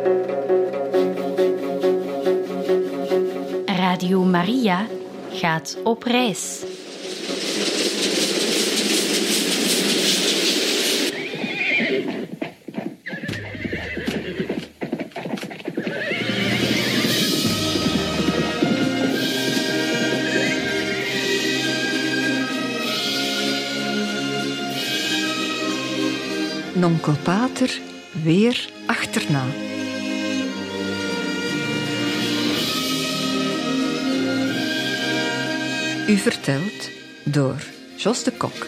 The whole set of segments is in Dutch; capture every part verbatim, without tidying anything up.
Radio Maria gaat op reis. Nonkel Pater weer achterna. U vertelt door Jos de Kok.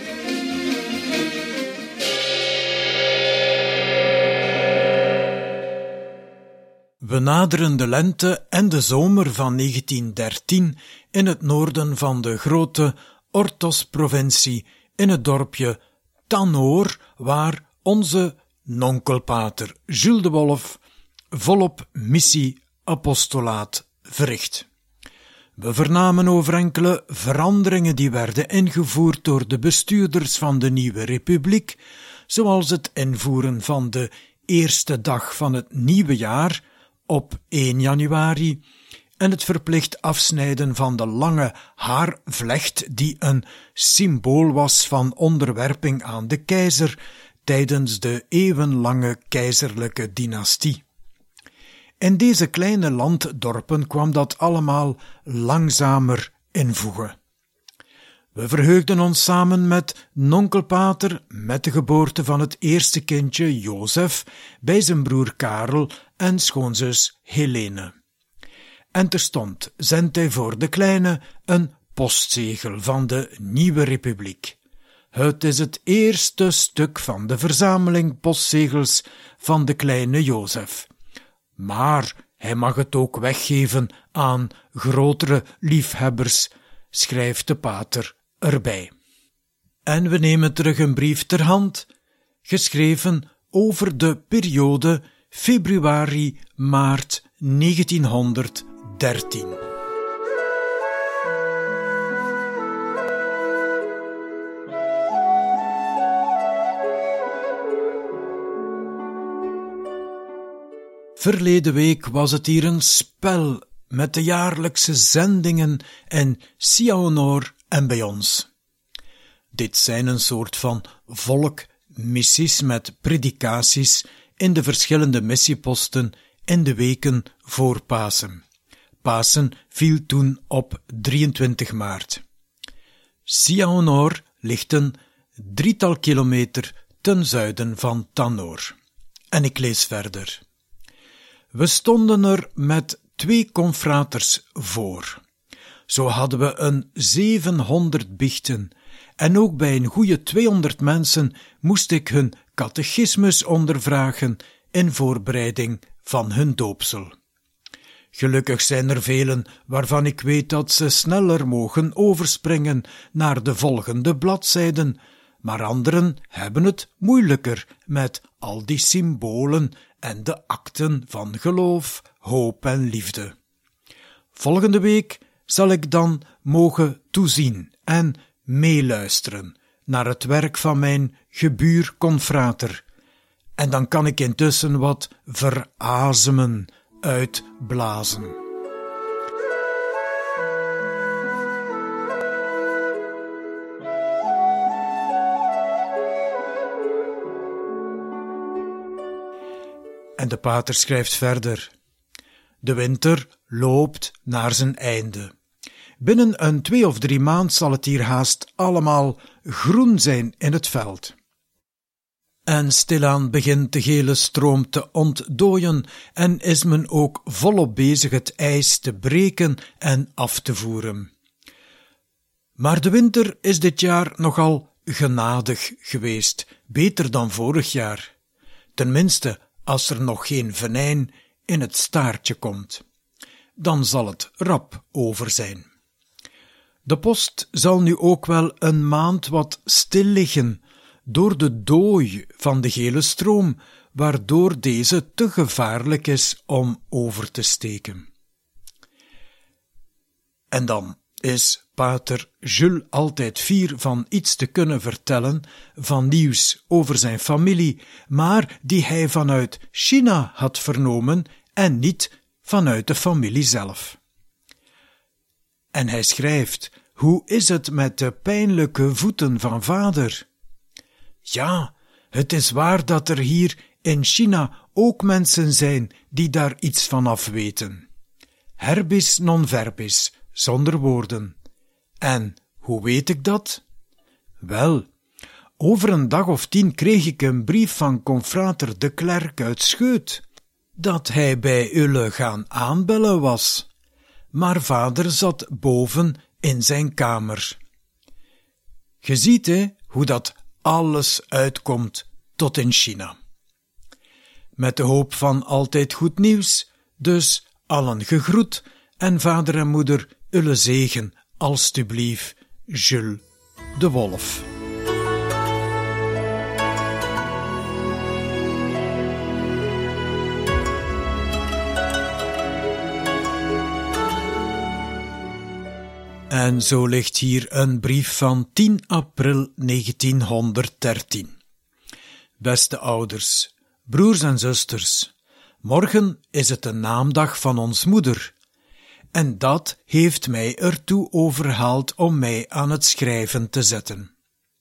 We naderen de lente en de zomer van negentien dertien in het noorden van de grote Orthos-provincie in het dorpje Tanoor, waar onze nonkelpater Jules de Wolf volop missie-apostolaat verricht. We vernamen over enkele veranderingen die werden ingevoerd door de bestuurders van de nieuwe republiek, zoals het invoeren van de eerste dag van het nieuwe jaar op één januari en het verplicht afsnijden van de lange haarvlecht die een symbool was van onderwerping aan de keizer tijdens de eeuwenlange keizerlijke dynastie. In deze kleine landdorpen kwam dat allemaal langzamer invoegen. We verheugden ons samen met nonkelpater met de geboorte van het eerste kindje Jozef bij zijn broer Karel en schoonzus Helene. En terstond zendt hij voor de kleine een postzegel van de nieuwe republiek. Het is het eerste stuk van de verzameling postzegels van de kleine Jozef. Maar hij mag het ook weggeven aan grotere liefhebbers, schrijft de pater erbij. En we nemen terug een brief ter hand, geschreven over de periode februari-maart negentienhonderddertien. Verleden week was het hier een spel met de jaarlijkse zendingen in Sia-Honor en bij ons. Dit zijn een soort van volkmissies met predikaties in de verschillende missieposten in de weken voor Pasen. Pasen viel toen op drieëntwintig maart. Sia-Honor ligt een drietal kilometer ten zuiden van Tanoor. En ik lees verder. We stonden er met twee confraters voor. Zo hadden we een zevenhonderd biechten, en ook bij een goede tweehonderd mensen moest ik hun catechismus ondervragen in voorbereiding van hun doopsel. Gelukkig zijn er velen waarvan ik weet dat ze sneller mogen overspringen naar de volgende bladzijden, maar anderen hebben het moeilijker met al die symbolen en de akten van geloof, hoop en liefde. Volgende week zal ik dan mogen toezien en meeluisteren naar het werk van mijn gebuurconfrater, en dan kan ik intussen wat verazemen uitblazen. En de pater schrijft verder. De winter loopt naar zijn einde. Binnen een twee of drie maand zal het hier haast allemaal groen zijn in het veld. En stilaan begint de gele stroom te ontdooien en is men ook volop bezig het ijs te breken en af te voeren. Maar de winter is dit jaar nogal genadig geweest, beter dan vorig jaar. Tenminste, als er nog geen venijn in het staartje komt. Dan zal het rap over zijn. De post zal nu ook wel een maand wat stil liggen door de dooi van de gele stroom, waardoor deze te gevaarlijk is om over te steken. En dan is pater Jules altijd fier van iets te kunnen vertellen, van nieuws over zijn familie, maar die hij vanuit China had vernomen en niet vanuit de familie zelf. En hij schrijft: hoe is het met de pijnlijke voeten van vader? Ja, het is waar dat er hier in China ook mensen zijn die daar iets van af weten. Herbis non verbis, zonder woorden. En hoe weet ik dat? Wel, over een dag of tien kreeg ik een brief van confrater de Klerk uit Scheut, dat hij bij Ulle gaan aanbellen was. Maar vader zat boven in zijn kamer. Je ziet, hè, hoe dat alles uitkomt tot in China. Met de hoop van altijd goed nieuws, dus allen gegroet en vader en moeder Ulle zegen, alstublieft, Jules de Wolf. En zo ligt hier een brief van tien april negentienhonderddertien. Beste ouders, broers en zusters, morgen is het de naamdag van ons moeder. En dat heeft mij ertoe overhaald om mij aan het schrijven te zetten.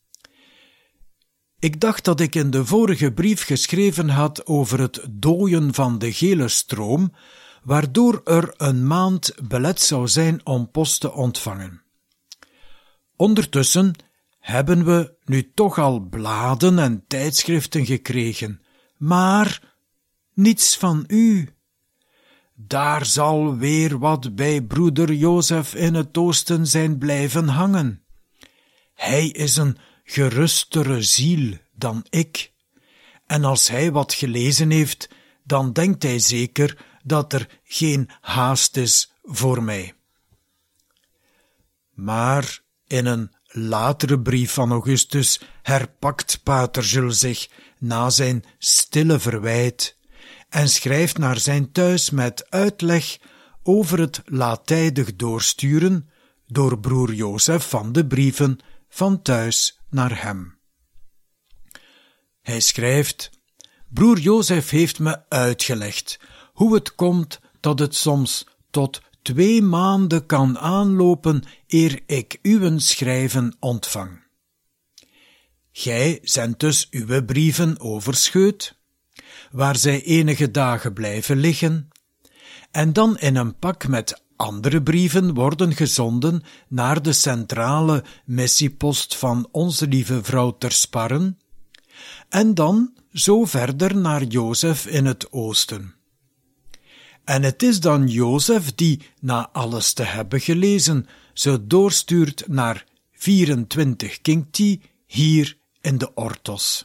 Ik dacht dat ik in de vorige brief geschreven had over het dooien van de gele stroom, waardoor er een maand belet zou zijn om post te ontvangen. Ondertussen hebben we nu toch al bladen en tijdschriften gekregen, maar niets van u. Daar zal weer wat bij broeder Jozef in het oosten zijn blijven hangen. Hij is een gerustere ziel dan ik, en als hij wat gelezen heeft, dan denkt hij zeker dat er geen haast is voor mij. Maar in een latere brief van Augustus herpakt pater Jules zich na zijn stille verwijt en schrijft naar zijn thuis met uitleg over het laatijdig doorsturen door broer Jozef van de brieven van thuis naar hem. Hij schrijft: broer Jozef heeft me uitgelegd hoe het komt dat het soms tot twee maanden kan aanlopen eer ik uw schrijven ontvang. Gij zendt dus uw brieven over Scheut, waar zij enige dagen blijven liggen, en dan in een pak met andere brieven worden gezonden naar de centrale missiepost van Onze Lieve Vrouw ter Sparren, en dan zo verder naar Jozef in het oosten. En het is dan Jozef die, na alles te hebben gelezen, ze doorstuurt naar vierentwintig Kingti hier in de Ortos.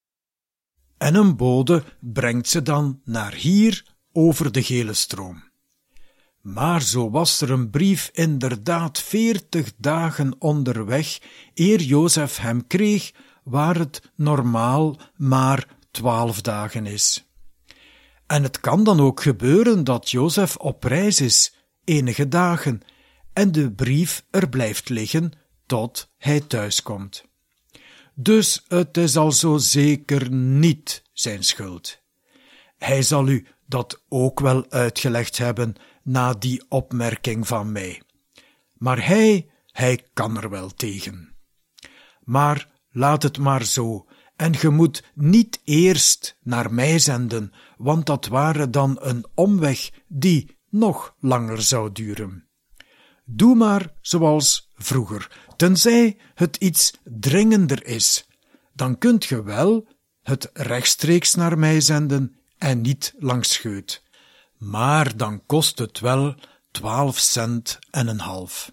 En een bode brengt ze dan naar hier over de gele stroom. Maar zo was er een brief inderdaad veertig dagen onderweg, eer Jozef hem kreeg, waar het normaal maar twaalf dagen is. En het kan dan ook gebeuren dat Jozef op reis is, enige dagen, en de brief er blijft liggen tot hij thuiskomt. Dus het is al zo zeker niet zijn schuld. Hij zal u dat ook wel uitgelegd hebben na die opmerking van mij. Maar hij, hij kan er wel tegen. Maar laat het maar zo, en ge moet niet eerst naar mij zenden, want dat ware dan een omweg die nog langer zou duren. Doe maar zoals vroeger, tenzij het iets dringender is. Dan kunt ge wel het rechtstreeks naar mij zenden en niet langs Scheut. Maar dan kost het wel twaalf cent en een half.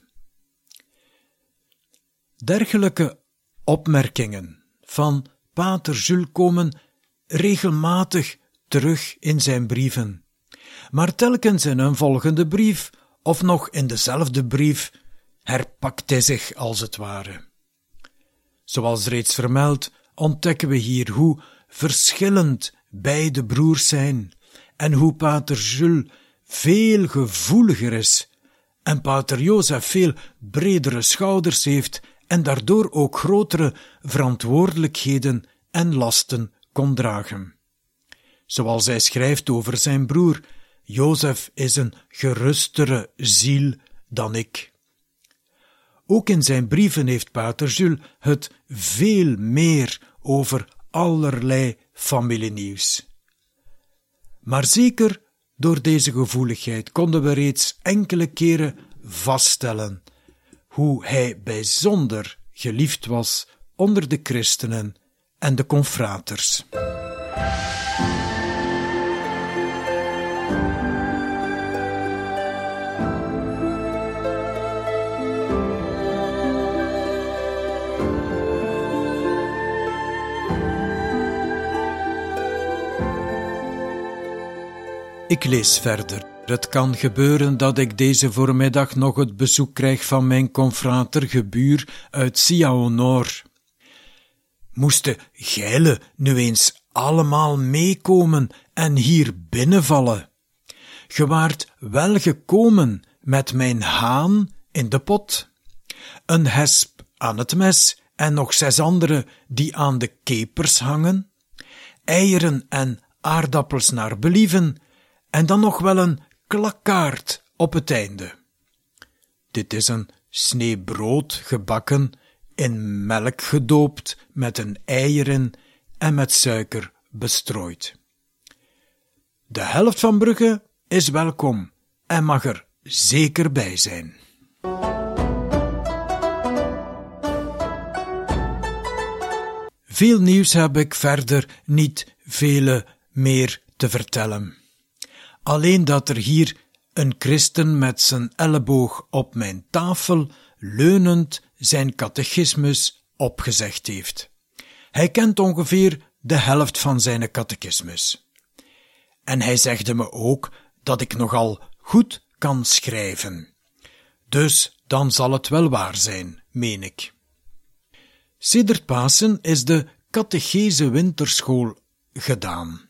Dergelijke opmerkingen van pater Jules komen regelmatig terug in zijn brieven. Maar telkens in een volgende brief, of nog in dezelfde brief, herpakt hij zich als het ware. Zoals reeds vermeld, ontdekken we hier hoe verschillend beide broers zijn en hoe pater Jules veel gevoeliger is en pater Jozef veel bredere schouders heeft en daardoor ook grotere verantwoordelijkheden en lasten kon dragen. Zoals hij schrijft over zijn broer, Jozef is een gerustere ziel dan ik. Ook in zijn brieven heeft pater Jules het veel meer over allerlei familienieuws. Maar zeker door deze gevoeligheid konden we reeds enkele keren vaststellen hoe hij bijzonder geliefd was onder de christenen en de confraters. Ik lees verder. Het kan gebeuren dat ik deze voormiddag nog het bezoek krijg van mijn confrater Gebuur uit Sia-Honor. Moesten gijlen nu eens allemaal meekomen en hier binnenvallen? Ge waart wel gekomen met mijn haan in de pot, een hesp aan het mes en nog zes andere die aan de kepers hangen, eieren en aardappels naar believen, en dan nog wel een klakkaard op het einde. Dit is een snee brood gebakken, in melk gedoopt, met een ei erin en met suiker bestrooid. De helft van Brugge is welkom en mag er zeker bij zijn. Veel nieuws heb ik verder niet vele meer te vertellen. Alleen dat er hier een christen met zijn elleboog op mijn tafel, leunend zijn catechismus opgezegd heeft. Hij kent ongeveer de helft van zijn catechismus. En hij zegde me ook dat ik nogal goed kan schrijven. Dus dan zal het wel waar zijn, meen ik. Sedert Pasen is de catechese winterschool gedaan.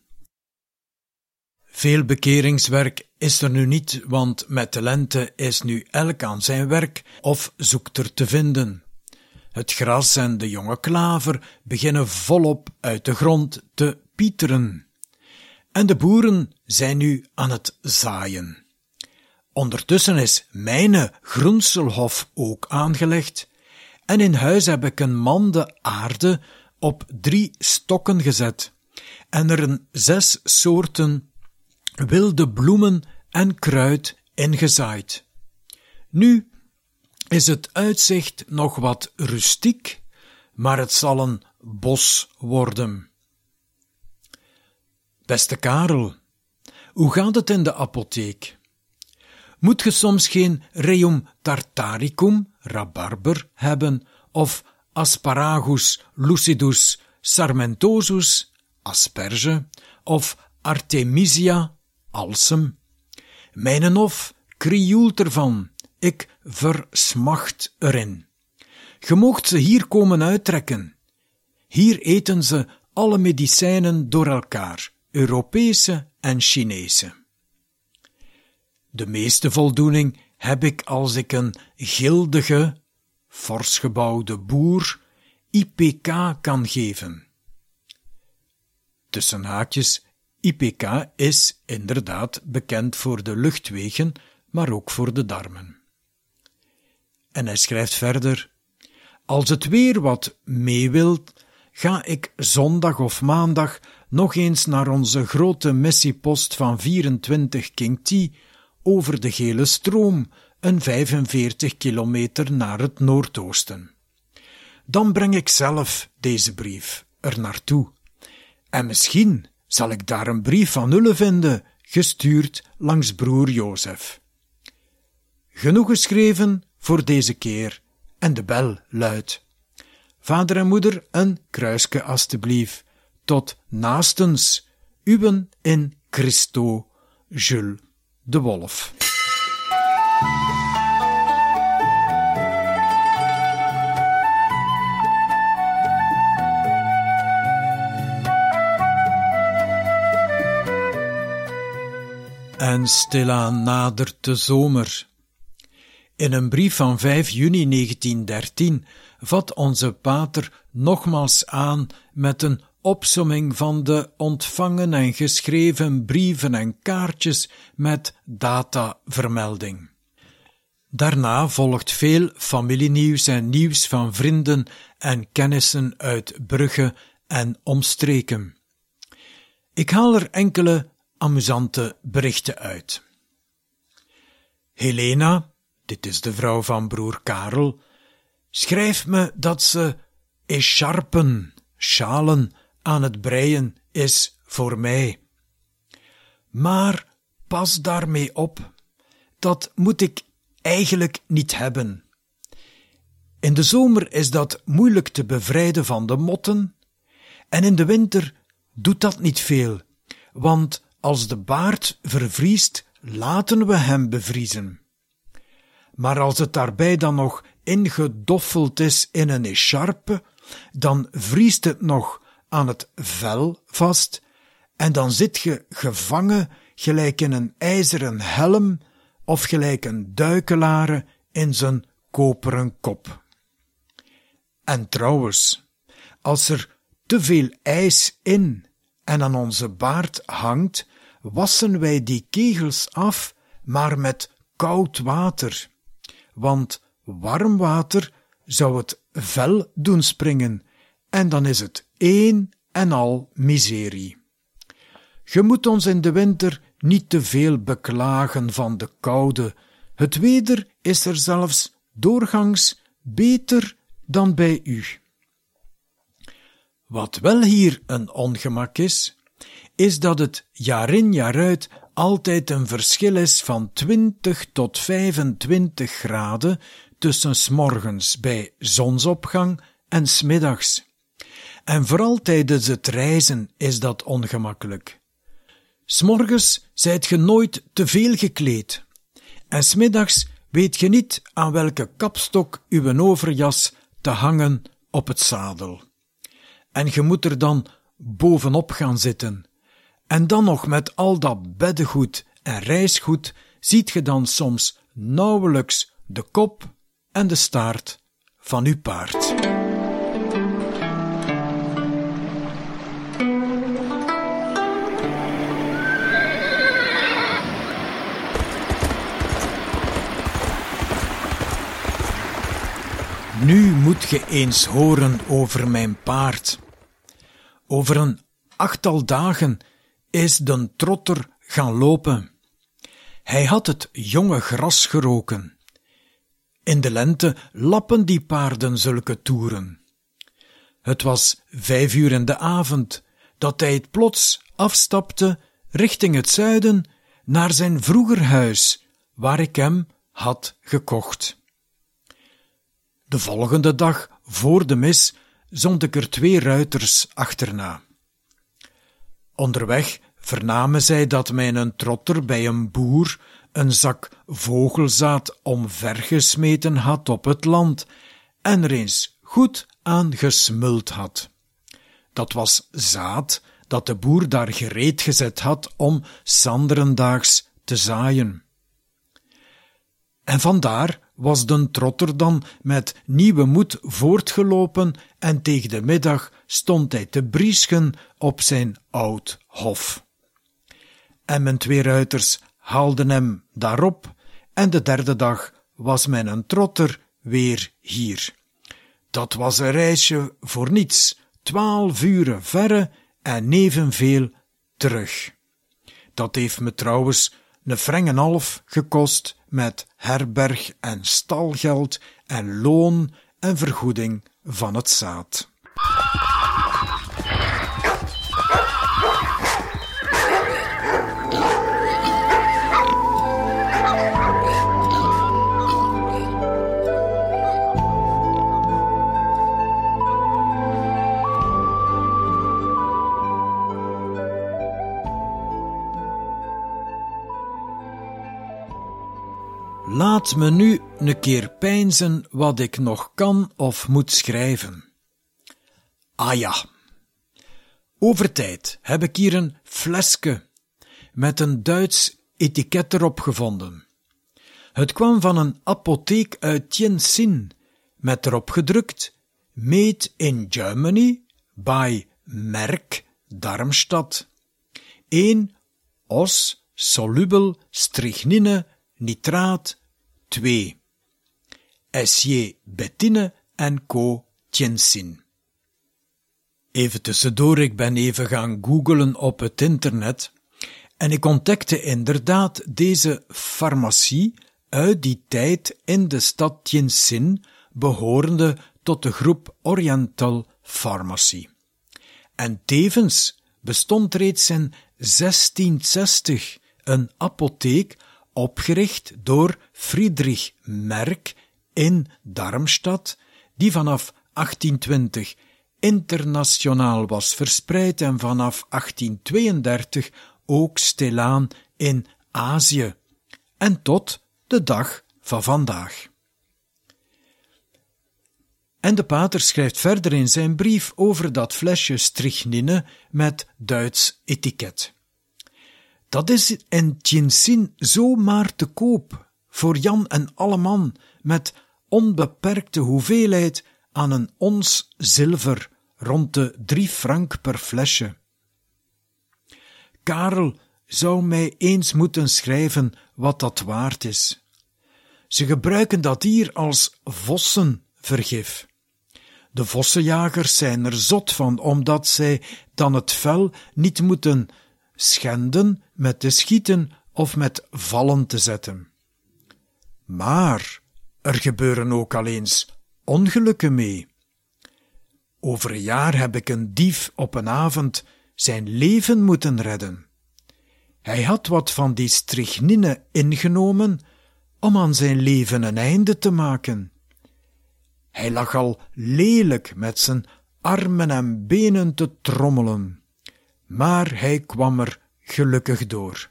Veel bekeringswerk is er nu niet, want met de lente is nu elk aan zijn werk of zoekt er te vinden. Het gras en de jonge klaver beginnen volop uit de grond te pieteren. En de boeren zijn nu aan het zaaien. Ondertussen is mijne groenselhof ook aangelegd en in huis heb ik een mande aarde op drie stokken gezet en er een zes soorten wilde bloemen en kruid ingezaaid. Nu is het uitzicht nog wat rustiek, maar het zal een bos worden. Beste Karel, hoe gaat het in de apotheek? Moet ge soms geen Rheum tartaricum, rabarber, hebben, of Asparagus lucidus sarmentosus, asperge, of Artemisia, alsem? Mijne hof krioelt ervan, ik versmacht erin. Ge moogt ze hier komen uittrekken. Hier eten ze alle medicijnen door elkaar, Europese en Chinese. De meeste voldoening heb ik als ik een gildige, fors gebouwde boer I P K kan geven. Tussen haakjes, I P K is inderdaad bekend voor de luchtwegen, maar ook voor de darmen. En hij schrijft verder: als het weer wat mee wilt, ga ik zondag of maandag nog eens naar onze grote missiepost van vierentwintig King T over de Gele Stroom, een vijfenveertig kilometer naar het noordoosten. Dan breng ik zelf deze brief er naartoe. En misschien zal ik daar een brief van Ulle vinden, gestuurd langs broer Jozef. Genoeg geschreven voor deze keer, en de bel luidt. Vader en moeder, een kruisje alstublieft. Tot naastens, uwen in Christo, Jules de Wolf. En stilaan nadert de zomer. In een brief van vijf juni negentien dertien vat onze pater nogmaals aan met een opsomming van de ontvangen en geschreven brieven en kaartjes met datavermelding. Daarna volgt veel familienieuws en nieuws van vrienden en kennissen uit Brugge en omstreken. Ik haal er enkele amusante berichten uit. Helena, dit is de vrouw van broer Karel, schrijft me dat ze écharpen, sjalen, aan het breien is voor mij. Maar pas daarmee op, dat moet ik eigenlijk niet hebben. In de zomer is dat moeilijk te bevrijden van de motten, en in de winter doet dat niet veel, want als de baard vervriest, laten we hem bevriezen. Maar als het daarbij dan nog ingedoffeld is in een écharpe, dan vriest het nog aan het vel vast, en dan zit je gevangen gelijk in een ijzeren helm of gelijk een duikelaar in zijn koperen kop. En trouwens, als er te veel ijs in en aan onze baard hangt, wassen wij die kegels af, maar met koud water, want warm water zou het vel doen springen, en dan is het één en al miserie. Je moet ons in de winter niet te veel beklagen van de koude. Het weder is er zelfs doorgangs beter dan bij u. Wat wel hier een ongemak is, is dat het jaar in jaar uit altijd een verschil is van twintig tot vijfentwintig graden tussen 's morgens bij zonsopgang en 's middags. En vooral tijdens het reizen is dat ongemakkelijk. 's morgens zijt ge nooit te veel gekleed, en 's middags weet je niet aan welke kapstok uw overjas te hangen op het zadel. En je moet er dan bovenop gaan zitten. En dan nog met al dat beddengoed en reisgoed ziet je dan soms nauwelijks de kop en de staart van uw paard. Nu moet je eens horen over mijn paard. Over een achttal dagen is de trotter gaan lopen. Hij had het jonge gras geroken. In de lente lappen die paarden zulke toeren. Het was vijf uur in de avond dat hij het plots afstapte richting het zuiden naar zijn vroeger huis, waar ik hem had gekocht. De volgende dag, voor de mis, zond ik er twee ruiters achterna. Onderweg vernamen zij dat mijn trotter bij een boer een zak vogelzaad omvergesmeten had op het land en er eens goed aan gesmuld had. Dat was zaad dat de boer daar gereed gezet had om sanderendaags te zaaien. En vandaar was de trotter dan met nieuwe moed voortgelopen en tegen de middag stond hij te brieschen op zijn oud hof. En mijn twee ruiters haalden hem daarop en de derde dag was mijn trotter weer hier. Dat was een reisje voor niets, twaalf uren verre en evenveel terug. Dat heeft me trouwens een franc en half gekost met herberg en stalgeld en loon en vergoeding van het zaad. Laat me nu een keer peinzen wat ik nog kan of moet schrijven. Ah ja, over tijd heb ik hier een flesje met een Duits etiket erop gevonden. Het kwam van een apotheek uit Tientsin, met erop gedrukt: Made in Germany, by Merck, Darmstadt. één os solubel strychnine nitraat twee. S J Bettine en Co. Tientsin. Even tussendoor, ik ben even gaan googelen op het internet en ik ontdekte inderdaad deze farmacie uit die tijd in de stad Tientsin, behorende tot de groep Oriental Pharmacy. En tevens bestond reeds in zestienhonderdzestig een apotheek opgericht door Friedrich Merck in Darmstadt, die vanaf achttientwintig internationaal was verspreid en vanaf achttientweeëndertig ook stilaan in Azië en tot de dag van vandaag. En de pater schrijft verder in zijn brief over dat flesje strychnine met Duits etiket. Dat is in Tientsin zomaar te koop, voor Jan en alleman, met onbeperkte hoeveelheid aan een ons zilver, rond de drie frank per flesje. Karel zou mij eens moeten schrijven wat dat waard is. Ze gebruiken dat hier als vossenvergif. De vossenjagers zijn er zot van, omdat zij dan het vel niet moeten schenden met te schieten of met vallen te zetten. Maar er gebeuren ook al eens ongelukken mee. Over een jaar heb ik een dief op een avond zijn leven moeten redden. Hij had wat van die strychnine ingenomen om aan zijn leven een einde te maken. Hij lag al lelijk met zijn armen en benen te trommelen, maar hij kwam er gelukkig door.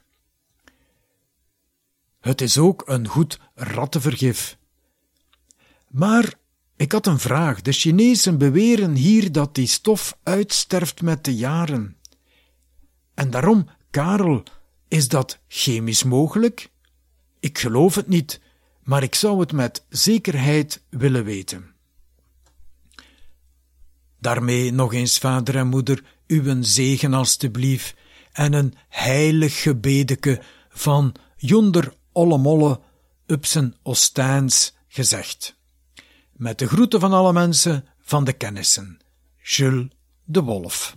Het is ook een goed rattenvergif. Maar ik had een vraag. De Chinezen beweren hier dat die stof uitsterft met de jaren. En daarom, Karel, is dat chemisch mogelijk? Ik geloof het niet, maar ik zou het met zekerheid willen weten. Daarmee nog eens, vader en moeder, uw zegen alstublieft, en een heilig gebedeke van Jonder Ollemolle op zijn Oostijns gezegd. Met de groeten van alle mensen van de kennissen. Jules de Wolf.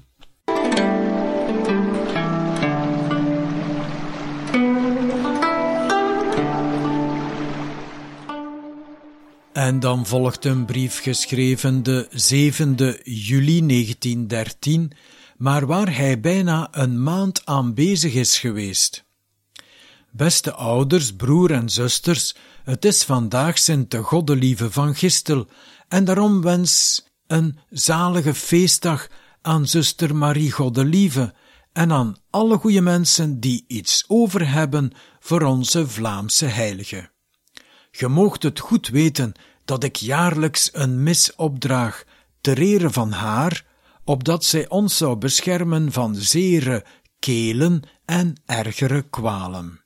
En dan volgt een brief geschreven de zevende juli negentiendertien, maar waar hij bijna een maand aan bezig is geweest. Beste ouders, broer en zusters, het is vandaag Sint de Goddelieve van Gistel, en daarom wens een zalige feestdag aan zuster Marie Goddelieve en aan alle goede mensen die iets over hebben voor onze Vlaamse heilige. Je moogt het goed weten dat ik jaarlijks een mis opdraag ter ere van haar, opdat zij ons zou beschermen van zere kelen en ergere kwalen.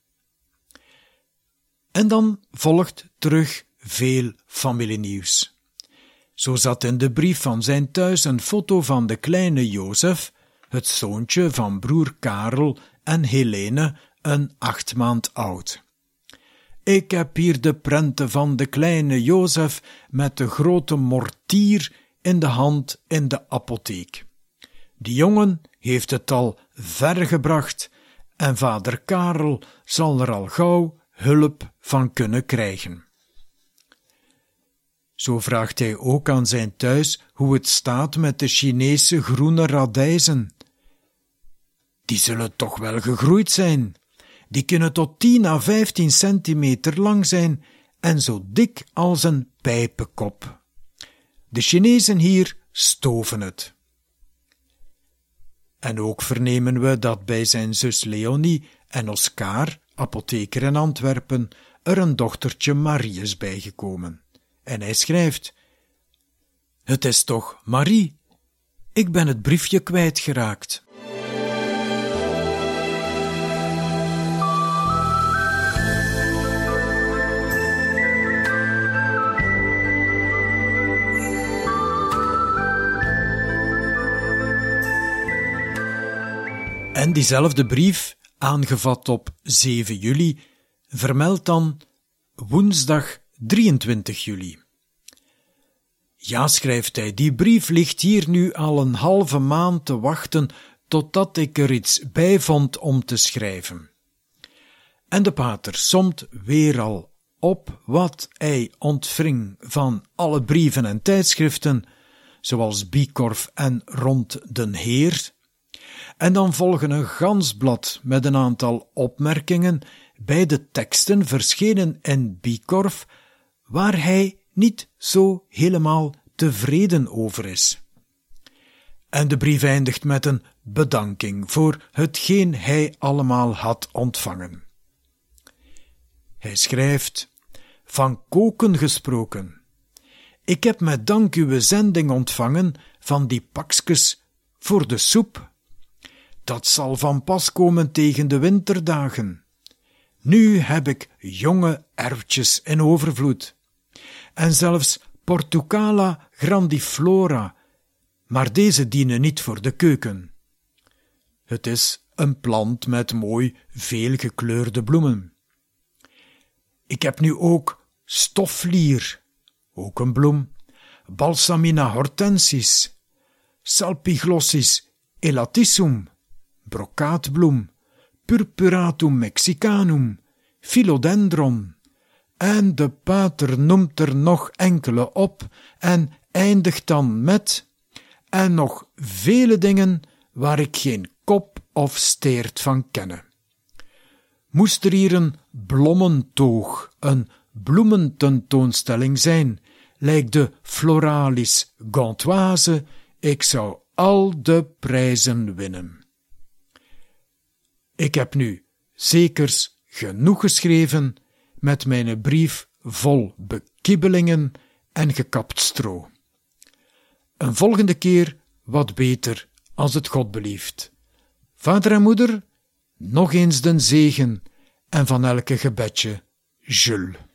En dan volgt terug veel familienieuws. Zo zat in de brief van zijn thuis een foto van de kleine Jozef, het zoontje van broer Karel en Helene, een acht maand oud. Ik heb hier de prenten van de kleine Jozef met de grote mortier in de hand in de apotheek. Die jongen heeft het al ver gebracht en vader Karel zal er al gauw hulp van kunnen krijgen. Zo vraagt hij ook aan zijn thuis hoe het staat met de Chinese groene radijzen. Die zullen toch wel gegroeid zijn. Die kunnen tot tien à vijftien centimeter lang zijn en zo dik als een pijpenkop. De Chinezen hier stoven het. En ook vernemen we dat bij zijn zus Leonie en Oscar, apotheker in Antwerpen, er een dochtertje Marie is bijgekomen. En hij schrijft: Het is toch Marie? Ik ben het briefje kwijtgeraakt. En diezelfde brief, aangevat op zeven juli, vermeldt dan woensdag drieëntwintig juli. Ja, schrijft hij, die brief ligt hier nu al een halve maand te wachten totdat ik er iets bij vond om te schrijven. En de pater somt weer al op wat hij ontving van alle brieven en tijdschriften, zoals Bikorf en Rond den Heer. En dan volgen een gans blad met een aantal opmerkingen bij de teksten verschenen in Bikorf, waar hij niet zo helemaal tevreden over is. En de brief eindigt met een bedanking voor hetgeen hij allemaal had ontvangen. Hij schrijft: van koken gesproken. Ik heb met dank uw zending ontvangen van die pakskes voor de soep. Dat zal van pas komen tegen de winterdagen. Nu heb ik jonge erwtjes in overvloed. En zelfs Portucala grandiflora, maar deze dienen niet voor de keuken. Het is een plant met mooi veelgekleurde bloemen. Ik heb nu ook stoflier, ook een bloem, Balsamina hortensis, Salpiglossis elatissum, brokaatbloem, Purpuratum mexicanum, Philodendron, en de pater noemt er nog enkele op en eindigt dan met en nog vele dingen waar ik geen kop of steert van kenne. Moest er hier een blommentoog, een bloemententoonstelling zijn, lijkt de Floralis Gantoise, ik zou al de prijzen winnen. Ik heb nu zekers genoeg geschreven met mijn brief vol bekibbelingen en gekapt stro. Een volgende keer wat beter, als het God belieft. Vader en moeder, nog eens den zegen en van elke gebedje, Jules.